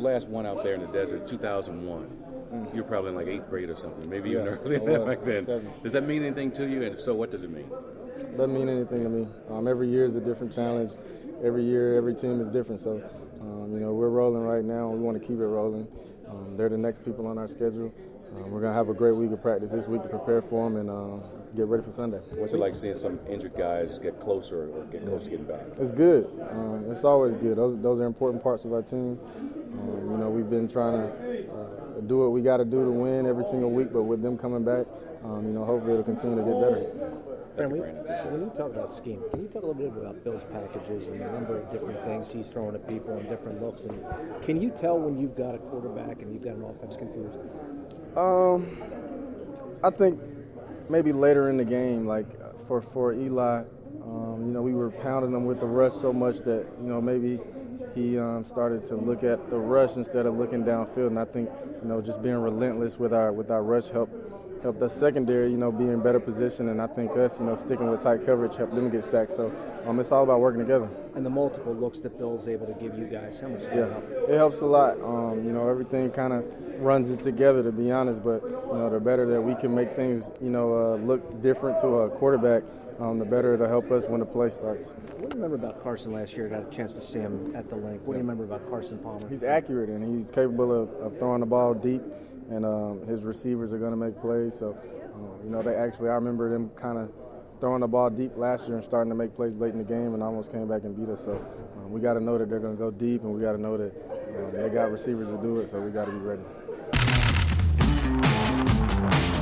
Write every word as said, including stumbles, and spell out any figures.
last one out there in the desert, two thousand one. Mm. You were probably in like eighth grade or something, maybe yeah, even earlier than that back then. Seven. Does that mean anything to you? And if so, what does it mean? It doesn't mean anything to me. Um, every year is a different challenge. Every year, every team is different. So, um, you know, we're rolling right now. We want to keep it rolling. Um, they're the next people on our schedule. Um, we're going to have a great week of practice this week to prepare for them and uh, get ready for Sunday. What's it like seeing some injured guys get closer or get close to getting back? It's good. Um, it's always good. Those, those are important parts of our team. Um, you know, we've been trying to uh, do what we got to do to win every single week, but with them coming back, um, you know, hopefully it'll continue to get better. And we, so when you talk about scheme, can you talk a little bit about Bill's packages and the number of different things he's throwing at people and different looks? And can you tell when you've got a quarterback and you've got an offense confused? Um, I think maybe later in the game, like for for Eli, um, you know, we were pounding him with the rush so much that, you know, maybe he um, started to look at the rush instead of looking downfield. And I think, you know, just being relentless with our with our rush helped. helped us secondary, you know, be in better position, and I think us, you know, sticking with tight coverage helped them get sacked. So um, it's all about working together. And the multiple looks that Bill's able to give you guys, how much does that yeah, help? It helps a lot. Um, you know, everything kind of runs it together, to be honest. But you know, the better that we can make things, you know, uh, look different to a quarterback, um, the better it'll help us when the play starts. What do you remember about Carson last year? I got a chance to see him at the link. What do you remember about Carson Palmer? He's accurate and he's capable of, of throwing the ball deep, and um, his receivers are going to make plays. So. Um, you know, they actually, I remember them kind of throwing the ball deep last year and starting to make plays late in the game and almost came back and beat us. So um, we got to know that they're going to go deep, and we got to know that um, they got receivers to do it, so we got to be ready.